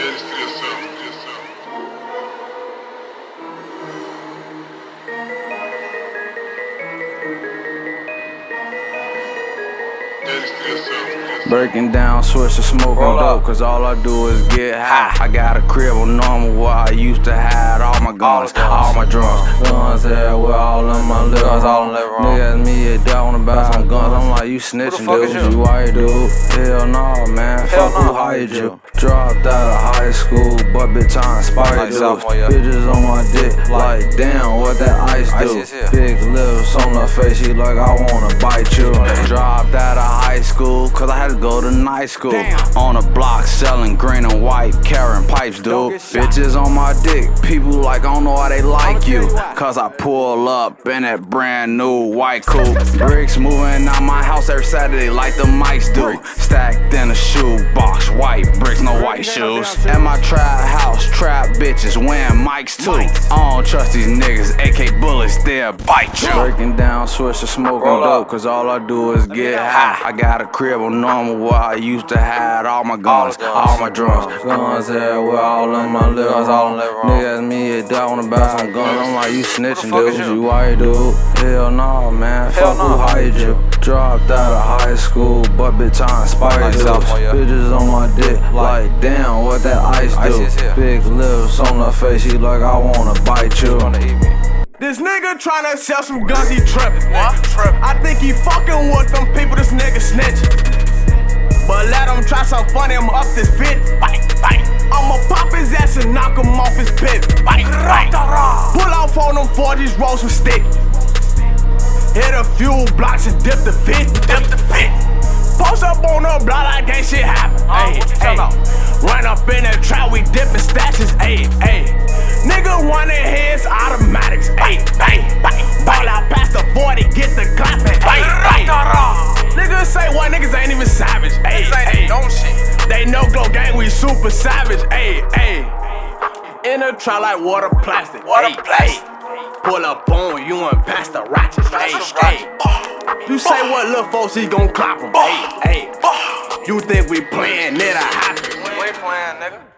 Breaking down, switching, smoking dope, cause all I do is get high. I got a crib on normal where I used to hide all my guns, all my drums. Guns everywhere, all in my living room. Niggas me down about some guns. I'm like, you snitching, dude. You white, dude. Hell no, man. Fuck who hired you. Dropped out of high school, but bitch I'm spider dudes. Bitches on my dick, like damn, what that ice do? Big lips on her face, she like I wanna bite you. Dropped out of high school, cause I had to go to night school. On a block selling green and white, carrying pipes, dude. Bitches on my dick, people like I don't know why they like you. Cause I pull up in that brand new white coupe. Bricks moving out my house every Saturday like the mics do. Stacked in a shoe box, white bricks, no white shoes. At my trap house, trap bitches wearing mics too. I don't trust these niggas, AK bullets, they'll bite you. Breaking down, switching, smoking dope, cause all I do is get high. I got a crib on normal where I used to hide all my guns, all my drums. Guns everywhere, all in my living room. Niggas me down about some guns. I'm like, you snitching, dude. You white, dude. Hell no, man. Fuck who hired you. Dropped out of high school, but bitch I'm spider dudes. Bitches on my dick, like damn, what that ice do? Big lips on her face, she like I wanna bite you. This nigga tryna sell some guns, he trippin'. I think he fucking with them people, this nigga snitchin'. But let him try some funny, I'm up this fit. I'ma pop his ass and knock him off his pit. Pull off on them 40s, roll some stick. Hit a few blocks and dip the fit. Post up on the block like ain't shit happen. Run up in the trap, we dippin' stashes. Nigga running his automatics. Ball out past the 40, get the clapping. Niggas say what, niggas ain't even savage. They know Glow Gang, we super savage. In the trap like water plastic. Pull up on you and pass the ratchets. You say what little folks, he gon' clap 'em. You think we playin', it'll happen. We ain't playin', nigga.